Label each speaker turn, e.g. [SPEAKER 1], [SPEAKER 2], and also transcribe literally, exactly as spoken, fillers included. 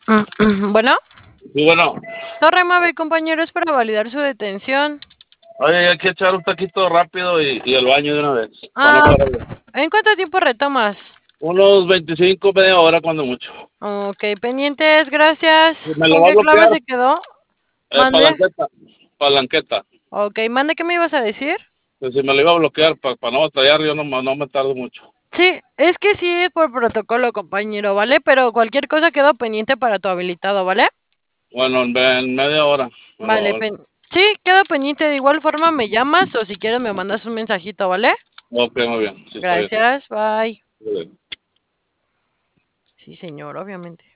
[SPEAKER 1] Bueno,
[SPEAKER 2] Sí, bueno.
[SPEAKER 1] Torre Mave, compañeros, para validar su detención.
[SPEAKER 2] Oye, hay que echar un taquito rápido y, y el baño de una vez, para no
[SPEAKER 1] Ah,
[SPEAKER 2] parar.
[SPEAKER 1] ¿en cuánto tiempo retomas?
[SPEAKER 2] Unos veinticinco, media hora cuando mucho.
[SPEAKER 1] Ok, pendientes, gracias.
[SPEAKER 2] ¿Me lo
[SPEAKER 1] ¿Con
[SPEAKER 2] va a
[SPEAKER 1] qué clave
[SPEAKER 2] bloquear?
[SPEAKER 1] se quedó?
[SPEAKER 2] Eh,
[SPEAKER 1] Mande.
[SPEAKER 2] palanqueta, palanqueta.
[SPEAKER 1] Ok, mande, ¿qué me ibas a decir?
[SPEAKER 2] Que si me lo iba a bloquear para no batallar, yo no, me- no me tardo mucho.
[SPEAKER 1] Sí, es que sí es por protocolo, compañero, ¿vale? Pero cualquier cosa quedó pendiente para tu habilitado, ¿vale?
[SPEAKER 2] Bueno, en, en media hora. Me
[SPEAKER 1] Vale,
[SPEAKER 2] lo,
[SPEAKER 1] pen- sí, quedo pendiente. De igual forma me llamas o si quieres me mandas un mensajito, ¿vale?
[SPEAKER 2] ok, muy bien. Sí, está bien.
[SPEAKER 1] Gracias, bye.
[SPEAKER 2] Muy bien.
[SPEAKER 1] Sí, señor, obviamente.